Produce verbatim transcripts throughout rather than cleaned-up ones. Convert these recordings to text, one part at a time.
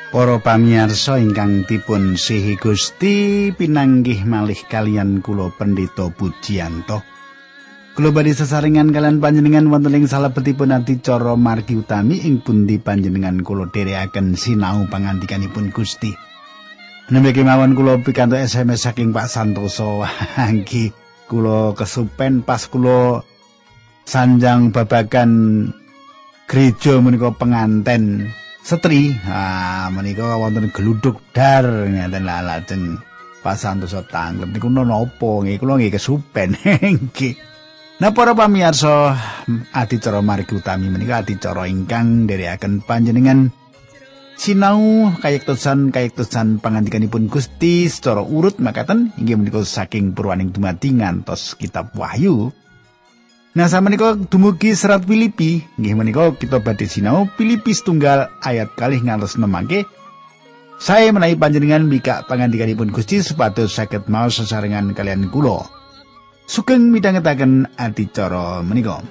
Para pamirsa ingkang dipun sihi Gusti, pinanggih malih kaliyan kula Pendeta Pujiyanto. Kula badhe sesarengan kalian panjenengan wonten ing salebetipun adicara margi utami ing pundi panjenengan kula dherekaken sinau pangandikanipun Gusti. Nembeki mawon kula pikantuk S M S saking Pak Santoso. Anggi kula kesupen pas kula sanjang babagan gereja menika penganten setri. Ah menika wonten gluduk dar ngeten lajeng Pak Santoso tanggep niku napa nggih kula nggih kesupen nggih. Nah para pamirsa adicara margi utami menika adicara ingkang nderekaken panjenengan sinau kayektosan kayektosan pangandikanipun Gusti secara urut makaten inggih menika saking Purwaning dumadi ngantos kitab Wahyu. Nah samenika dumugi serat Filipi nggih menika kita badhe sinau Filipi setunggal ayat kalih ngantos nemangke. Saya menawi panjenengan mbikak pangandikanipun Gusti supados saged maos sesarengan kalian kula. Sugeng midhangetaken adicara menika.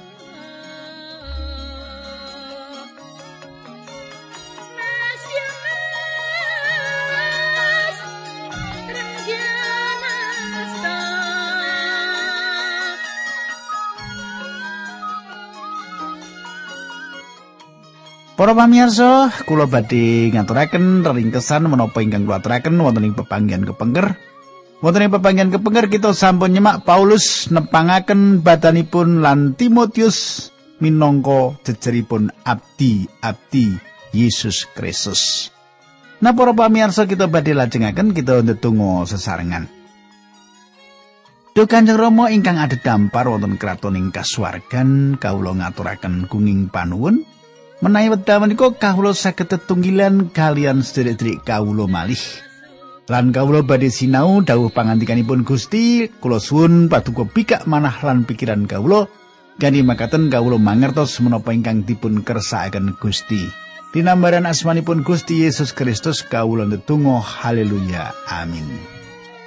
Para pamirsa, kula badhe ngaturaken reringkesan menapa ingkang kula aturaken wonten ing pepanggihan kepengker. Wonten ing pepanggihan kepengker kita sampun nyemak Paulus nepangaken badanipun lan Timotius minangka jejeripun abdi-abdi Yesus Kristus. Nah para pamirsa kita badhe lajengaken kita ndedonga sesarengan. Duh Kanjeng Rama ingkang adhedhampar wonten kraton ing kasuwargan, kawula ngaturaken gunging panuwun menawi wekdal menika kawula saged tetunggilan kalian sedherek-sedherek kawula malih. Lan kawula badhe sinau dawuh pangandikanipun Gusti, kula suwun paduka bikak manah lan pikiran kawula kanthi makaten kawula mangertos menapa ingkang dipun kersakaken Gusti. Dinambaran asmanipun Gusti Yesus Kristus kawula ndedonga haleluya amin.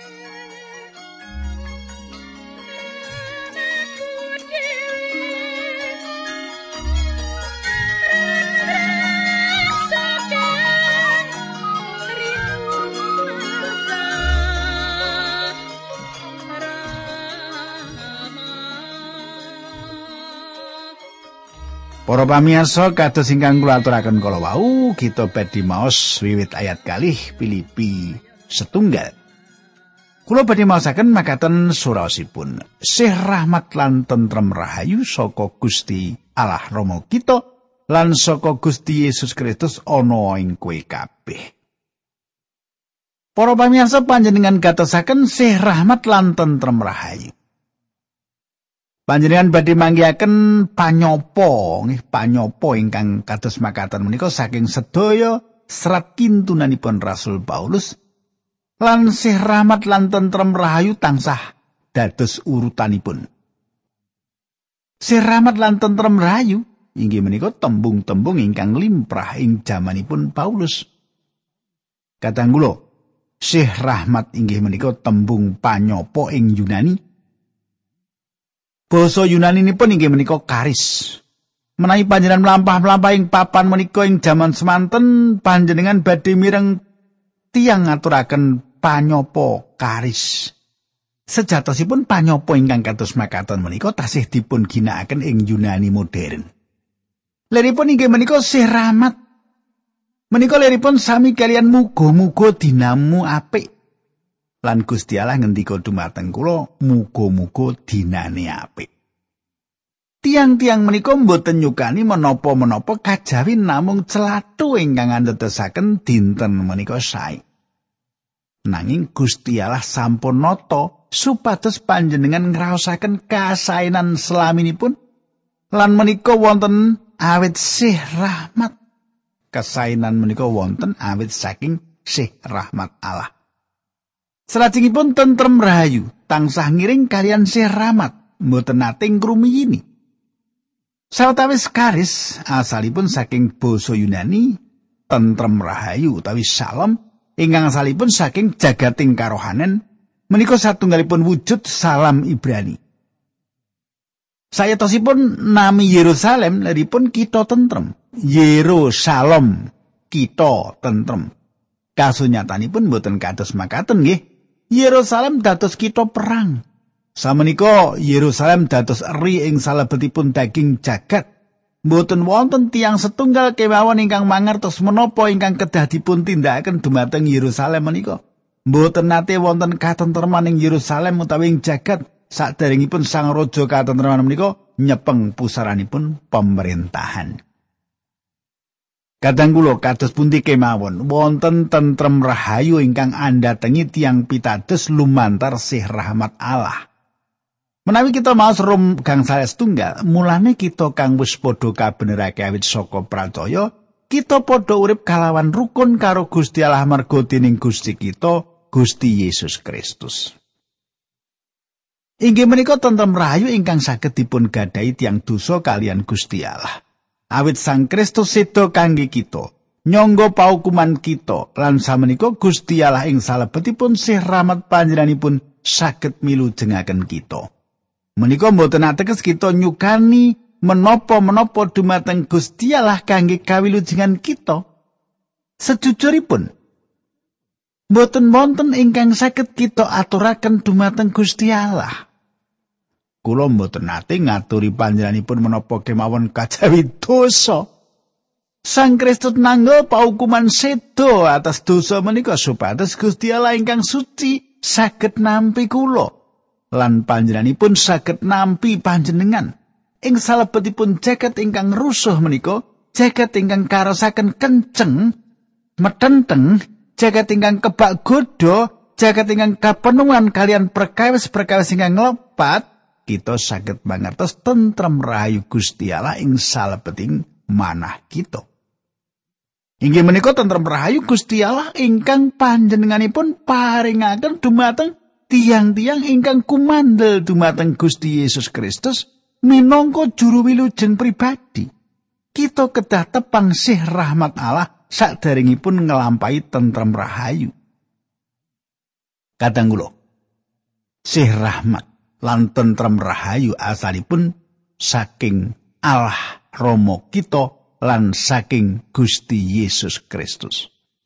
Para pamirsa kados ingkang kula aturaken kala wau, kita badhe maos wiwit ayat kalih Filipi setunggal. Kula badhe maosaken makaten suraosipun. Sih rahmat lan tentrem rahayu saka Gusti Allah Rama kita lan saka Gusti Yesus Kristus ana ing kowe kabeh. Para pamirsa panjenengan gatosaken sih rahmat lan tentrem rahayu. Panjenengan badhe manggihaken panyapa nggih panyapa ingkang kados makaten menika saking sedaya serat kintunanipun Rasul Paulus lan sih rahmat lan tentrem rahayu tansah dados urutanipun. Sih rahmat lan tentrem rahayu inggih menika tembung-tembung ingkang limprah ing jamanipun Paulus. Kadang kula sih rahmat inggih menika tembung panyapa ing Yunani. Basa Yunaninipun inggih menika karis. Menawi panjenengan mlampah-mlampah ing papan menika ing jaman semanten panjenengan badhe mireng tiyang ngaturaken panyapa karis. Sejatosipun panyapa ingkang kados makaten menika tasih dipun ginakaken ing Yunani modern. Liripun inggih menika sih rahmat. Menika liripun sami kalian muga-muga dinamu apik. Lan Gusti Allah ngendika dumateng kula muga-muga dinane apik. Tiang-tiang menika mboten nyukani menapa-menapa kajawi namung celathu ingkang andadosaken dinten menika sae. Nanging Gusti Allah sampun nata supados panjenengan ngraosaken kasaenan selaminipun lan menika wonten awit sih rahmat. Kasaenan menika wonten awit saking sih rahmat Allah. Salajengipun tentrem rahayu tansah ngiring kalian sih rahmat mboten nate ngrumiyini. Sawetawis karis asalipun saking basa Yunani tentrem rahayu utawi salam ingkang asalipun saking jagating karohanen menika satunggalipun wujud salam Ibrani. Sayatosipun nami Yerusalem leripun kita tentrem. Yerusalem kita tentrem. Kasunyatanipun boten kados makaten nggih. Yerusalem dados kita perang. Samenika Yerusalem dados eri ing salebetipun daging jagat. Mboten wonten tiyang setunggal kemawon ingkang mangertos menapa ingkang kedah dipun tindakaken dumateng Yerusalem menika. Mboten nate wonten katentreman ing Yerusalem utawi ing jagat saderengipun Sang Raja katentreman menika nyepeng pusaranipun pemerintahan. Kadang kula kados pundi kemawon wonten tentrem rahayu ingkang andhatengi tiyang pitados lumantar sih rahmat Allah. Menawi kita maos rum gangsal setunggal, mulane kita kang wis padha kabenerake awit saka pracaya, kita padha urip kalawan rukun karo Gusti Allah marga dening Gusti kita, Gusti Yesus Kristus. Inggih menika tentrem rahayu ingkang saged dipun gadahi tiyang dosa kalian Gusti Allah. Awit Sang Kristus seda kangge kita, nyangga paukuman kita, lan samenika Gusti Allah ing salebetipun sih rahmat panjenenganipun saged milujengaken kita. Menika mboten ateges kita nyukani menapa-menapa dumateng Gusti Allah kangge kawilujengan kita. Sejujuripun, mboten wonten ingkang saged kita aturaken dumateng Gusti Allah. Kula mboten nate ngaturi panjenenganipun menapa kemawon kajawi dosa. Sang Kristus nangga paukuman seda atas dosa menika supados Gusti Allah ingkang suci saged nampi kula lan panjenenganipun saged nampi panjenengan ing salebetipun jagat ingkang rusuh menika, jagat ingkang karasaken kenceng, metenteng, jagat ingkang kebak godha, jagat ingkang kapenuhan kalian perkawis-perkawis ingkang nglepat. Kita saged mangertos tentrem rahayu Gusti Allah ing salebeting manah kita. Inggih menika tentrem rahayu Gusti Allah ingkang panjenenganipun paringaken dumateng tiyang-tiyang ingkang kumandel dumateng Gusti Yesus Kristus minangka juru wilujeng pribadi. Kita kedah tepang sih rahmat Allah saderengipun ngelampahi tentrem rahayu. Kadang kula sih rahmat lan tentrem rahayu asalipun saking Allah Rama kita lan saking Gusti Yesus Kristus.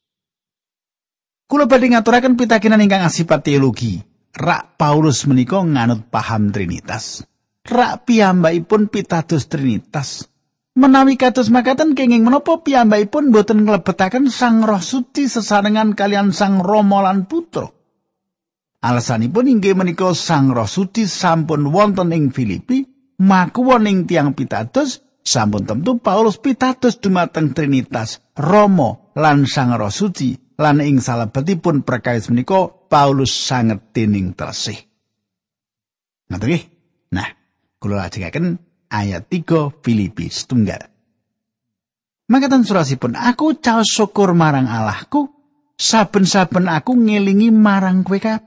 Kula badhe ngaturaken pitakenan ingkang asipat teologi. Rak Paulus menika nganut paham Trinitas. Rak piyambakipun pitados Trinitas. Menawi kados makaten kenging menapa piyambakipun boten nglebetaken Sang Roh Suci sesarengan kalian Sang Rama lan Putra. Alasanipun inggih menika Sang Roh Suci sampun wonten ing Filipi, makuwon ing tiyang pitados, sampun tentu Paulus pitados dumateng Trinitas, Rama lan Sang Roh Suci, lan ing salebetipun perkawis menika Paulus sanget dening tresih. Ngoten nggih. Nah, kula lajengaken ayat tiga Filipi setunggal. Makaten surasipun, aku caos syukur marang Allahku, saben-saben aku ngelingi marang kowe kabeh.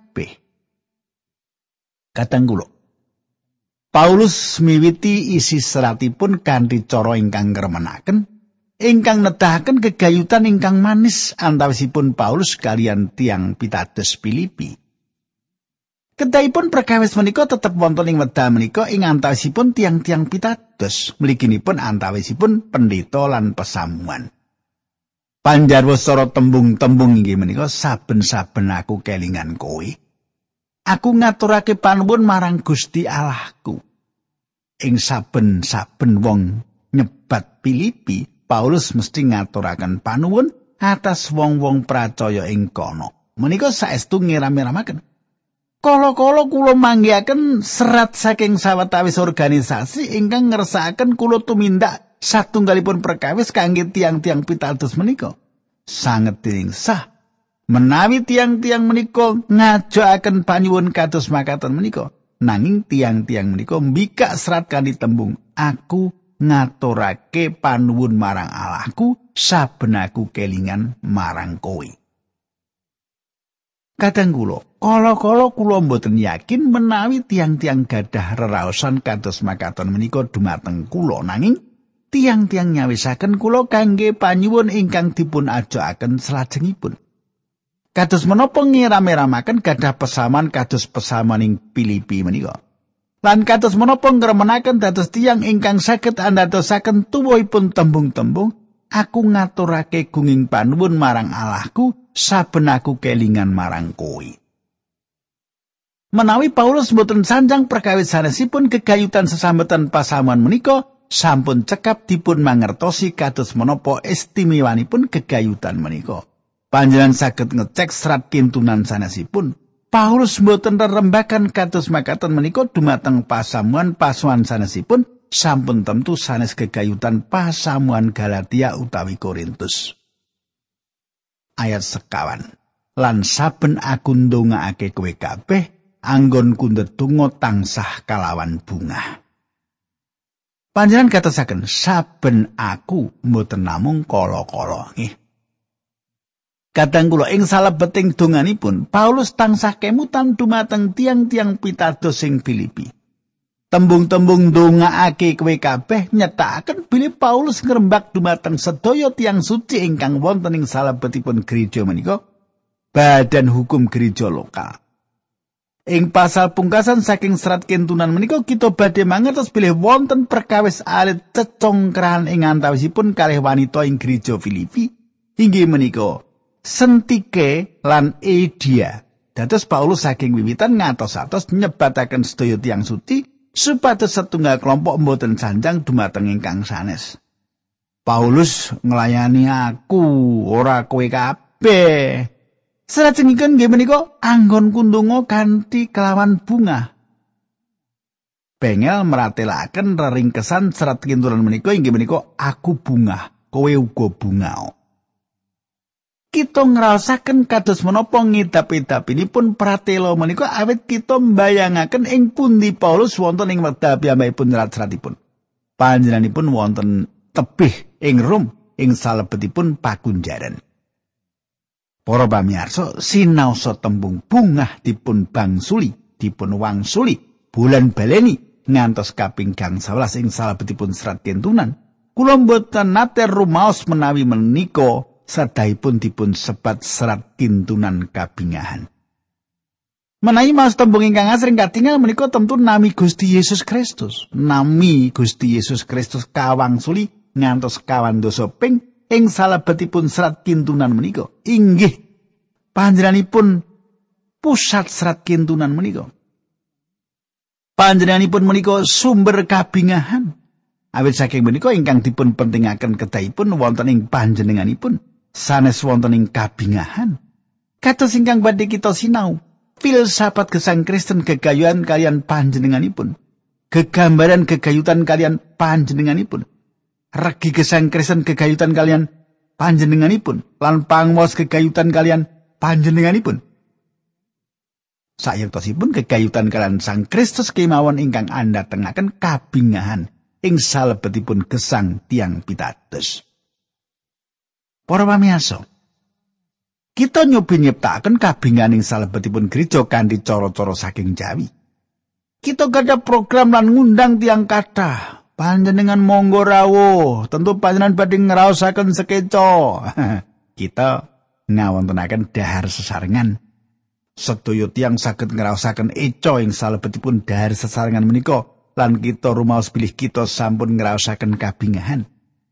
Kadang kula Paulus miwiti isi seratipun kanthi cara ingkang ngremenaken, ingkang nedahaken gegayutan ingkang manis antawisipun Paulus kaliyan tiyang pitados Filipi. Kedahipun perkawis menika tetep wonten ing wekdal menika ing antawisipun tiang-tiang pitados, mliginipun antawisipun pendeta lan pesamuan. Panjarwasara tembung-tembung inggih menika saben-saben aku kelingan kowe. Aku ngaturake panuwun marang Gusti Allahku. Ing saben-saben wong nyebat Filipi, Paulus mesti ngaturaken panuwun atas wong-wong pracaya ing kono. Menika saestu ngiram-iramaken. Kala-kala kula manggihaken serat saking sawetawis organisasi ingkang ngersakaken kula tumindak satunggalipun perkawis kangge tiang-tiang pitados menika. Sanget dening sah menawi tiang-tiang menika ngajakaken panyuwun kados makaten menika, nanging tiang-tiang menika mbikak serat kanthi tembung, aku ngaturake panuwun marang Allahku saben aku kelingan marang kowe. Kadang kula, kala-kala kula mboten yakin menawi tiang-tiang gadah reraosan kados makaten menika dumateng kula, nanging tiang-tiang nyawisaken kula kangge panyuwun ingkang dipun ajakaken salajengipun. Kados menapa ngiram-iramaken gadah pesaman kados pesaman ing Filipi menika. Lan kados menapa ngremenaken dados tiyang ingkang saged andadosaken tuwuhipun tembung-tembung, aku ngaturake gunging panuwun marang Allahku saben aku kelingan marang kowe. Menawi Paulus mboten sanjang perkawis sanesipun gegayutan sesambetan pasamuan menika sampun cekap dipun mangertosi kados menapa istimewanipun gegayutan menika. Panjenengan saged ngecek serat kintunan sanesipun. Paulus mboten rerembakan kados makaten menika dumateng pasamuan pasuan sanesipun sampun tentu sanes gegayutan pasamuan Galatia utawi Korintus. Ayat sekawan. Lan saben aku ndongaake kowe kabeh anggonku ndedonga tansah kalawan bungah. Panjenengan katosaken saben aku mboten namung kala-kala nggih. Kadang kula ing salebeting donganipun Paulus tansah kemutan dumateng tiang-tiang pitados sing Filipi. Tembung-tembung ndongaake kowe kabeh nyetakaken bilih Paulus ngrembak dumateng sedaya tiang suci ingkang wonten ing salebetipun gereja menika, badan hukum gereja lokal. Ing pasal pungkasan saking serat kintunan menika kita badhe mangertos bilih wonten perkawis alit cecongkrahan ing antawisipun kalih wanita ing gereja Filipi inggih menika Sentike lan Edia. Dados Paulus saking wiwitan ngantos-atos nyebataken sedaya tiyang suci supados setunggal kelompok mboten sanjang dumateng ingkang sanes. Paulus nglayani aku ora kowe kabeh. Salajengipun nggih menika anggonku ndonga kanthi kelawan bunga. Bengel meratelaken reringkesan serat kintunan menika inggih menika aku bunga, kowe uga bunga. Kita ngraosaken kados menapa ngidap-idapinipun pratela menika awit kita mbayangaken ing pundi Paulus wonten ing wekdal piyambakipun serat-seratipun. Panjenenganipun wonten tebih ing Rom ing salebetipun pakunjaran. Para pamirsa, sinaosa tembung bungah dipun bangsuli, dipun wangsuli, bulan baleni ngantos kaping gangsal welas ing salebetipun serat kintunan. Kula mboten nate rumaos menawi menika sadahipun dipun sebat serat kintunan kabingahan. Menawi maos tembung ingkang asring katingal menika tentu nami Gusti Yesus Kristus. Nami Gusti Yesus Kristus kawangsuli ngantos kawan dosa ping ing salebetipun serat kintunan menika inggih panjenenganipun pusat serat kintunan menika. Panjenenganipun menika sumber kabingahan. Awit saking menika ingkang dipun pentingaken kedahipun wonten ing panjenenganipun sanes wonten ing kabingahan. Kados ingkang badhe kita sinau, filsafat gesang Kristen gegayutan kalian panjenenganipun. Gegambaran gegayutan kalian panjenenganipun. Regi gesang Kristen gegayutan kalian panjenenganipun lan pangwas gegayutan kalian panjenenganipun. Sayektosipun gegayutan kalian Sang Kristus kemawon ingkang andhatengaken kabingahan ing salebetipun gesang tiang pitados. Para pamirsa, kita nyobi nyiptakaken kabingahan ing salebetipun gereja kanthi cara-cara saking Jawi. Kita gadah program lan ngundang tiang kathah. Panjenengan monggo rawuh, tentu panjenengan badhe ngraosaken sekeca. Kita ngawontenaken dahar sesarengan. Sedaya tiyang saged ngraosaken eca ing salebetipun dahar sesarengan menika lan kita rumaos bilih kita sampun ngraosaken kabingahan.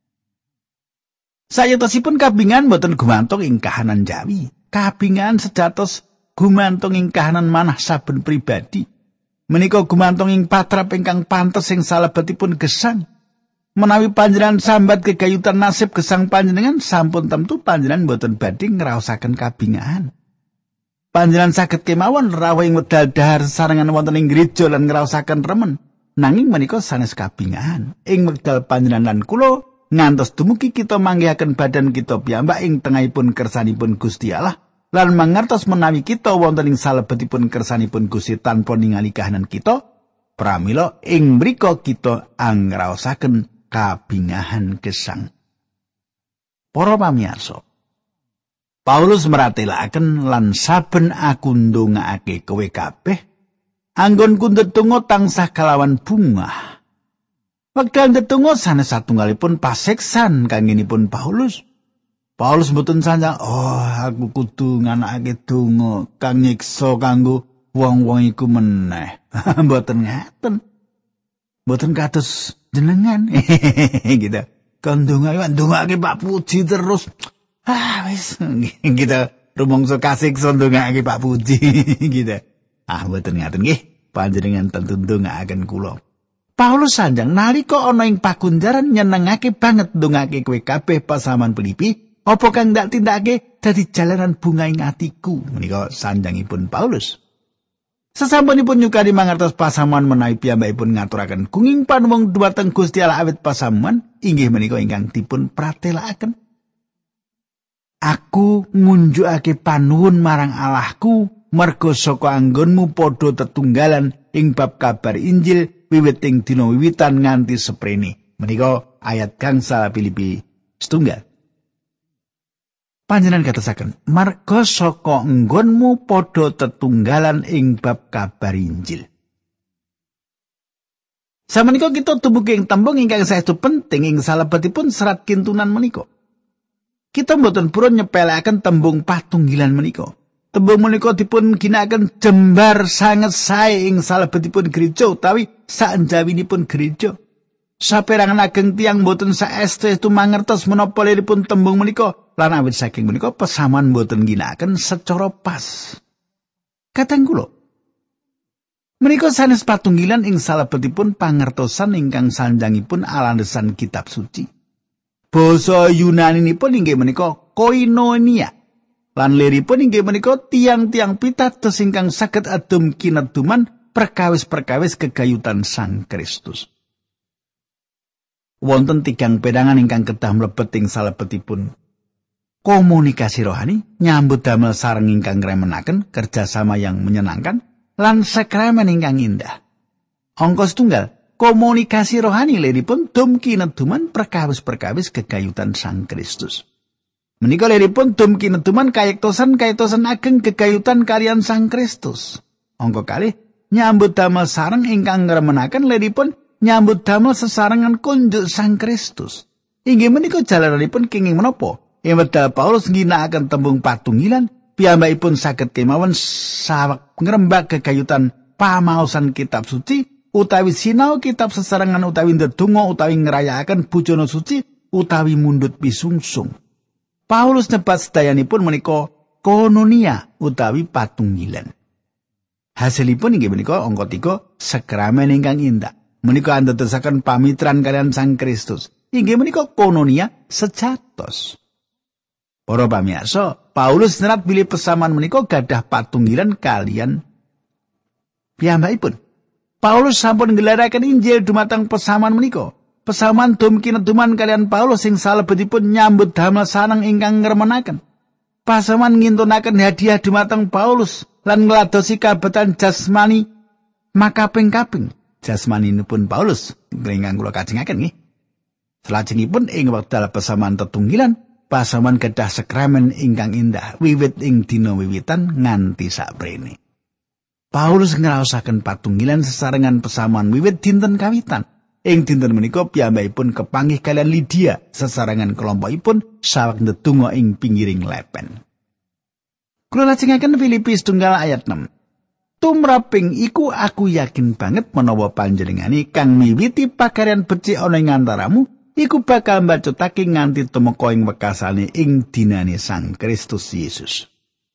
Sayatosipun kabingahan boten gumantung ing kahanan Jawi. Kabingahan sedatos gumantung ing kahanan manah saben pribadi. Menika gumantung ing patrap ingkang pantes ing salebetipun gesang. Menawi panjenengan sambat gegayutan nasib gesang panjenengan sampun tentu panjenengan boten badhe ngraosaken kabingahan. Panjenengan saged kemawon rawuh ing wedal dahar sarengan wonten ing gereja lan ngraosaken remen. Nanging menika sanes kabingahan. Ing wekdal panjenengan lan kula ngantos dumugi kita manggihaken badan kita piyambak ing tengahipun kersanipun Gusti Allah. Lan mangertos menawi kita wonten ing salebetipun kersanipun Gusti tanpa ningali kahanan kita, pramila ing mriku kita angraosaken kabingahan gesang. Para pamirsa, Paulus meratelaken lan saben aku ndongaake kowe kabeh anggonku ndedonga tansah kalawan bungah. Wekdal ndedonga sanes satunggalipun paseksan kanggenipun Paulus. Paulus mboten sanjang, oh aku kudu nganakake donga kang nyiksa kanggo wong-wong iku meneh. Mboten ngaten. Mboten kados jenengan. Gitu. kon ndonga ndongake Pak Puji terus. Ah wis kita rumangsa kasih ndongake Pak Puji gitu. Ah mboten ngaten nggih, panjenengan tentu ndongaaken kula. Paulus sanjang nalika ana ing pakunjaran nyenengake banget ndongake kowe kabeh pasaman Filipi, apa kang ndak tindakake dadi jalaran bunga ing atiku. Menika sanjangipun Paulus. Sasampunipun nyukani mangertos pasamuan menawi piyambakipun ngaturaken gunging panuwung dhumateng Gusti Allah awit pasamuan inggih menika ingkang dipun pratelakaken. Aku ngunjukake panuwun marang Allahku merga saka anggonmu padha tetunggalan ing bab kabar Injil wiwit ing dina wiwitan nganti seprene. Menika ayat gangsal Filipi setunggal. Panjenengan katasaken, marga saka enggonmu padha tetunggalan ing bab kabar Injil. Samenika kita tumugi ing tembung ingkang saestu penting ing salebetipun serat kintunan menika. Kita mboten purun nyepelekaken tembung patunggilan menika. Tembung menika dipun ginakaken jembar sanget sae ing salebetipun gereja utawi saenjawinipun gereja. Saperangan ageng tiyang mboten saestu mangertos menapa liripun tembung menika. Lan awit saking menika pesaman boten ginakaken secara pas. Kateng kula. Menika sanes patunggilan ing salebetipun pangertosan ingkang sanjangipun alandesan kitab suci. Basa Yunaninipun inggih menika koinonia. Lan liripun inggih menika tiang-tiang pitados ingkang saged adum kineduman perkawis-perkawis kegayutan Sang Kristus. Wonten tigang pedangan ingkang kedah mlebet ing salebetipun komunikasi rohani, nyambut damel sareng ingkang ngremenaken, kerjasama yang menyenangkan, lan sakramen ingkang indah. Angka setunggal, komunikasi rohani liripun dum kineduman perkawis-perkawis kegayutan Sang Kristus. Menika liripun dum kineduman kayektosan-kayektosan ageng kegayutan kaliyan Sang Kristus. Angka kalih, nyambut damel sareng ingkang ngremenaken liripun nyambut damel sesarengan kunjuk Sang Kristus. Inggih menika jalanipun kenging menapa? Ing wekdal Paulus ngginakaken tembung patunggilan, piyambakipun saged kemawon saweg ngrembak kegayutan pamaosan kitab suci utawi sinau kitab sesarengan utawi ndedonga utawi ngrayakaken bujana suci utawi mundhut pisungsung. Paulus nyebat sedayanipun menika koinonia utawi patunggilan. Hasilipun inggih menika angka tiga sakramen ingkang indah. Menika andadosaken pamitran kaliyan Sang Kristus. Inggih menika koinonia sejatos. Para pamirsa, Paulus nerat bilih pesaman menika gadah patunggilan kalian piyambakipun. Paulus sampun nggelaraken Injil dumateng pesaman menika. Pesaman dum kineduman kalian Paulus sing salebetipun nyambut damel sareng ingkang ngremenaken. Pasaman ngintunaken hadiah dumateng Paulus lan ngladosi kabetan jasmani makaping-kaping. Jasmaninipun Paulus ingkang kula kajengaken nggih. Salajengipun ing wekdal pesaman tetunggilan pasaman kedah sakramen ingkang indah wiwit ing dina wiwitan nganti saprene. Paulus ngraosaken patunggilan sesarengan pesaman wiwit dinten kawitan. Ing dinten menika piyambakipun kepanggih kalian Lydia sesarengan kelompokipun saweg ndedonga ing pinggiring lepen. Kula lajengaken Filipi setunggal ayat enam. Tumraping iku aku yakin banget menawa panjenengane kang miwiti pakaryan becik ana ing antaramu iku bakal mbacutake nganti tumeka ing wekasane ing dinane Sang Kristus Yesus.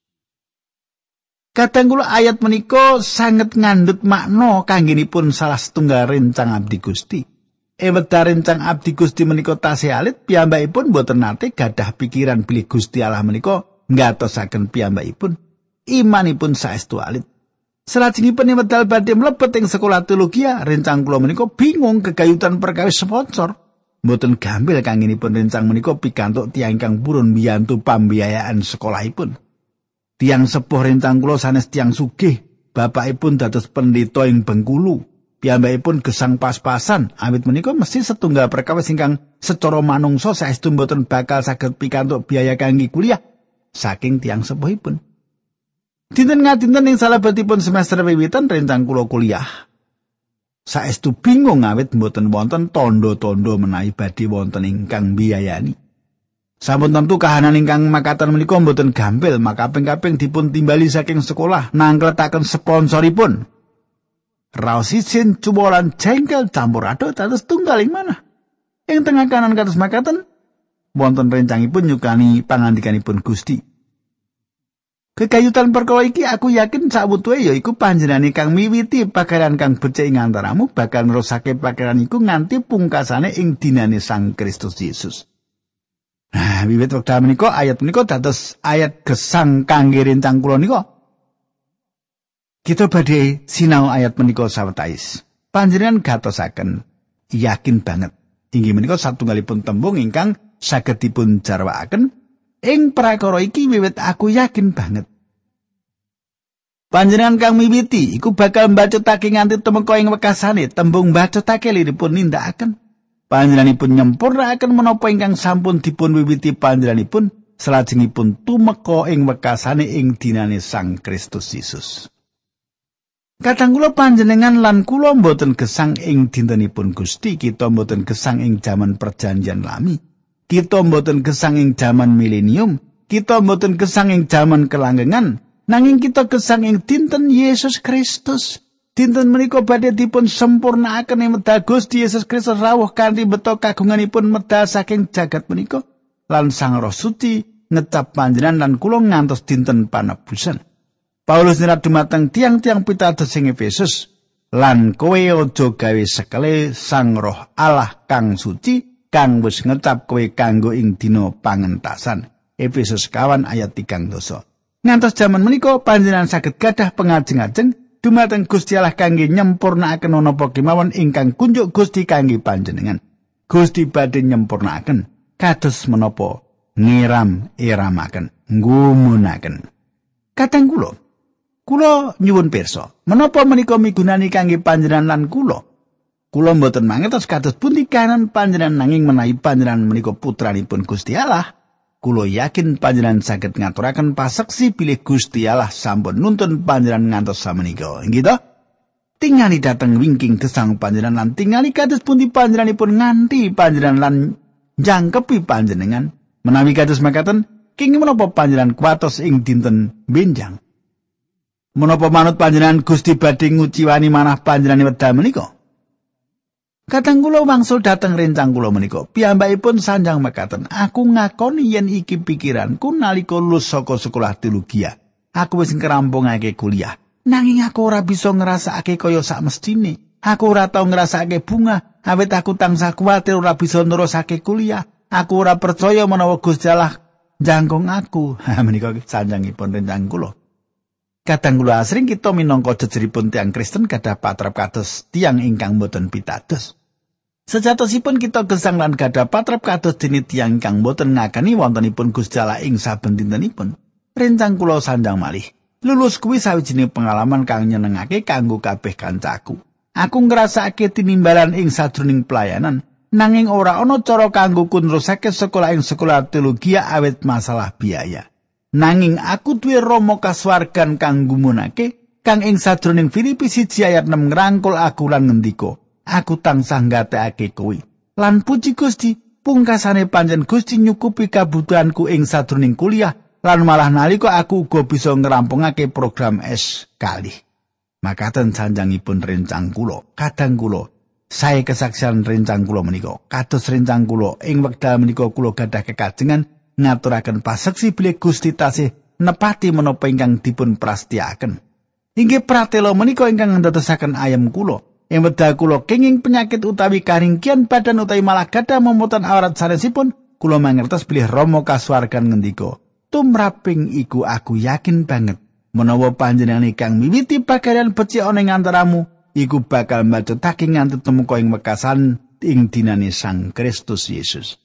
Kadang kula ayat menika sanget ngandhut makna kanggenipun salah setunggal rencang abdi Gusti. Ewekdal rencang abdi Gusti menika tasih alit, piyambakipun boten nate gadah pikiran bilih Gusti Allah menika ngatosaken piyambakipun imanipun saestu alit. Salajengipun medal badhe mlebet ing sekolah teologi, rencang kula menika bingung kegayutan perkawis sponsor. Mboten gampil kanggenipun rencang menika pikantuk tiyang ingkang purun mbiyantu pambiayaan sekolahipun. Tiyang sepuh rencang kula sanes tiyang sugih, bapakipun dados pendeta ing Bengkulu. Piyambakipun gesang pas-pasan, awit menika mesti setunggal perkawis ingkang secara manungsa saestu mboten bakal saged pikantuk biaya kangge kuliah saking tiyang sepuhipun. Dinten ngadinten ing salebetipun semester wiwitan rencang kula kuliah. Saestu bingung awit mboten wonten tondo-tondo menawi badhe wonten ingkang biayani. Sampun tentu kahanan ingkang makaten menika mboten gampil, maka kaping-kaping dipun timbali saking sekolah nangkletaken sponsoripun. Raos isin cumolan jengkel campur aduk dados tunggal ing manah. Ing tengah kanan kados makaten wonten rencangipun nyukani pangandikanipun Gusti. Kekayutan perkara iki aku yakin sawutuhe yaiku panjenengane kang miwiti pakaian kang becik ing antaramu bakal nerusake pakaian iku nganti pungkasane ing dinane Sang Kristus Yesus. Nah, wiwit wekdal menika ayat menika dados ayat gesang kangge rencang kula nika. Kita badhe sinau ayat menika sawetawis. Panjenengan gatosaken yakin banget inggih menika satunggalipun tembung ingkang saged dipun jarwakaken ing prakara iki wiwit aku yakin banget. Panjenengan kang miwiti iku bakal mbacutake nganti tumeka ing wekasane tembung mbacutake liripun nindakaken. Panjenenganipun nyempurnakaken menapa ingkang sampun dipun wiwiti panjenenganipun salajengipun tumeka ing wekasane ing dinane Sang Kristus Yesus. Kadang kula panjenengan lan kula mboten gesang ing dintenipun Gusti, kita mboten gesang ing jaman perjanjian lami. Kita mboten gesang ing jaman milenium, kita mboten gesang ing jaman kelanggengan, nanging kita gesang ing dinten Yesus Kristus. Dinten menika badhe dipun sampurnakaken ing medal Gusti Yesus Kristus rawuh kanthi beto kagunganipun medal saking jagat menika lan Sang Roh Suci ngecap panjenengan lan kula ngantos dinten panebusan. Paulus nyerat dumateng tiang-tiang pitados ing Efesus, lan kowe aja gawe sekele Sang Roh Allah kang suci kang wis ngecap kowe kanggo ing dina pangentasan. Efesus kawan ayat tigang dosa. Ngantos jaman menika panjenengan saged gadah pengajeng-ajeng dumateng Gusti Allah kangge nyempurnakaken menapa kemawon ingkang kunjuk Gusti kangge panjenengan. Gusti badhe nyempurnakaken kados menapa ngiram iramaken, ngumunaken. Kadang kula Kula nyuwun pirsa, menapa menika migunani kangge panjenengan lan kula? Kula mboten mangertos kados pundi kanan panjenengan nanging menawi panjenengan menika putranipun Gusti Allah, kula yakin panjenengan saged ngaturaken paseksi bilih Gusti Allah sampun nuntun panjenengan ngantos samenika. Inggih to? Tingali dateng wingking gesang panjenengan lan tingali kados pundi panjenenganipun nganti panjenengan lan jangkepi panjenengan. Menawi kados makaten, kenging menapa panjenengan kuwatos ing dinten benjang? Menapa manut panjenengan Gusti badhe nguciwani manah panjenengan wedal menika? Kadang kula wangsul dateng rencang kula menika, piyambakipun sanjang mekaten, aku ngakoni yen iki pikiranku nalika lulus saka sekolah teologi. Aku wis ngerampungake kuliah, nanging aku ora bisa ngrasakake kaya sak mestine. Aku ora tau ngrasakake bunga, awit aku tansah kuwatir ora bisa nerusake kuliah. Aku ora percaya menawa Gusti Allah njangkung aku. Ha menika sanjangipun rencang kula. Kadang kula asring kita minangka jejeripun tiang Kristen gadah patrap kados tiang ingkang boten pitados. Sejatosipun kita gesang lan gadah patrap kados dene tiang ingkang boten ngakani wontenipun Gusti Allah ing saben dintenipun. Rencang kula sanjang malih. Lulus kuwi sawijining pengalaman kang nyenengake kanggo kabeh kancaku. Aku ngrasakake tinimbalan ing sadroning pelayanan, nanging ora ana cara kanggo kunrusake sekolah ing sekolah teologi awit masalah biaya. Nanging aku duwe rama kasuwargan kang gumunake kang ing sadroning Filipi siji ayat enam ngrangkul aku lan ngendika, aku tansah nggatekake kowe. Lan puji Gusti, pungkasane pancen Gusti nyukupi kabutuhanku ing sadroning kuliah lan malah nalika aku uga bisa ngerampungake program S kalih. Makaten sanjangipun rencang kula, kadang kula sae kesaksian rencang kula menika. Kados rencang kula ing wekdal menika kula gadah kekajengan ngaturaken paseksi bilih Gusti tasih nepati menapa ingkang dipun prastiaken. Inggih pratela menika ingkang ndadosaken ayem kula. Ing wekdal kula kenging penyakit utawi karingkian badan utawi malah gadah momotan awrat sanesipun, kula mangertos bilih Rama kasuwargan ngendika, tumraping iku aku yakin banget menawa panjenengan ingkang miwiti pagarian becik ana ing antaramu iku bakal mbacutake nganti tumeka ing wekasan ing dinane Sang Kristus Yesus.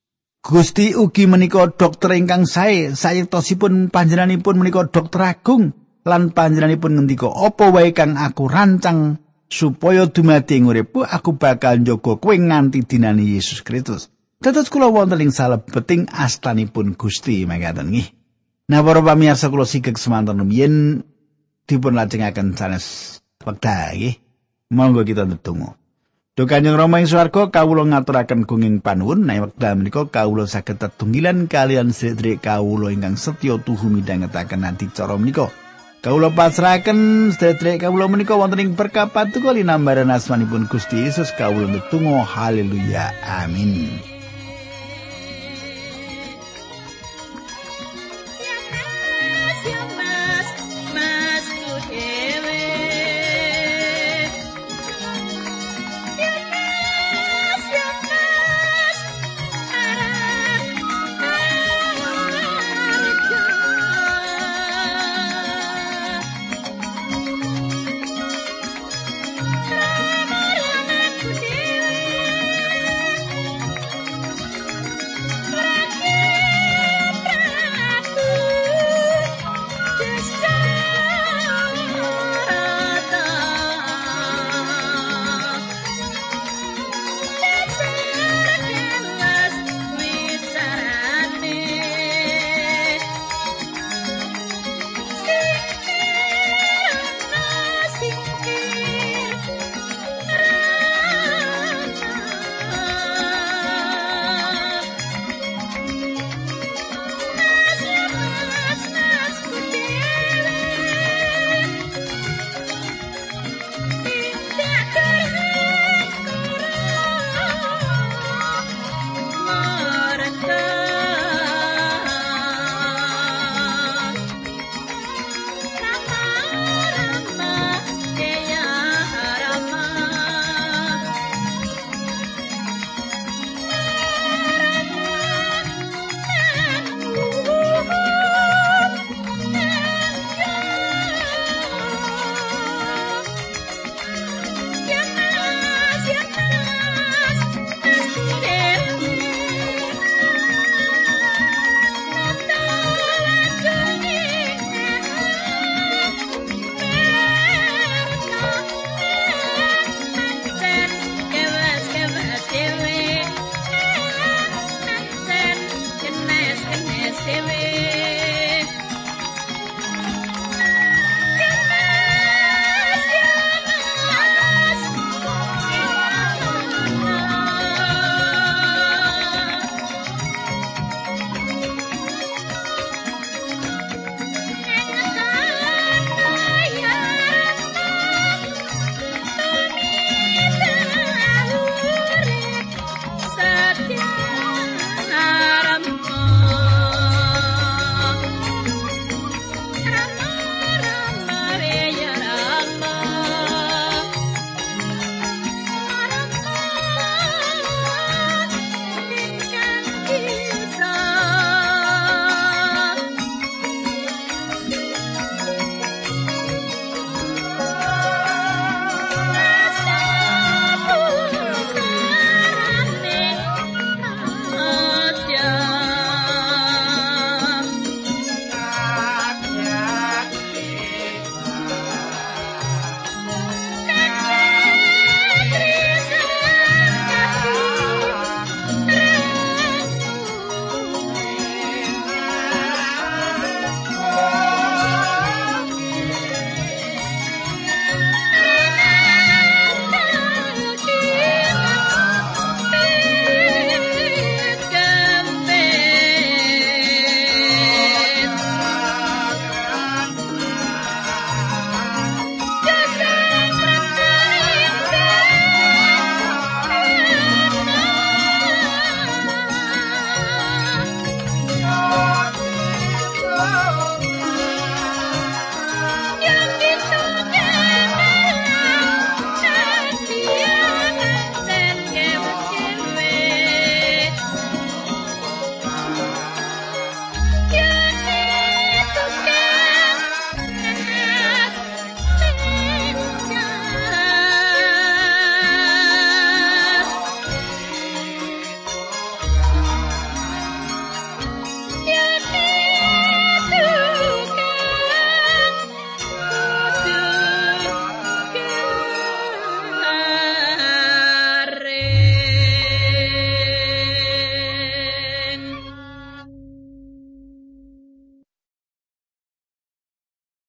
Gusti ugi menika dokter ingkang sae, sayektosipun panjenenganipun menika dokter agung lan panjenenganipun ngendika, apa wae kang aku rancang supaya dumadi ing uripku, aku bakal njaga kowe nganti dinane Yesus Kristus. Dados kula wonten ing salebeting astanipun Gusti mangkaten nggih. Nah para pamirsa kula sigek semanten yen dipun lajengaken sanes wekdal nggih. Monggo kita ndedonga. Duh Kanjeng Rama ing swarga, kawula ngaturaken gunging panuwun nek wekdal menika kawula saged tetunggilan kalian sedherek kawula ingkang setya tuhu midhangetaken adicara menika. Kawula pasrahaken sedherek kawula menika wonten ing berkah paduka linambaran asmanipun Gusti Yesus kawula ndedonga haleluya amin.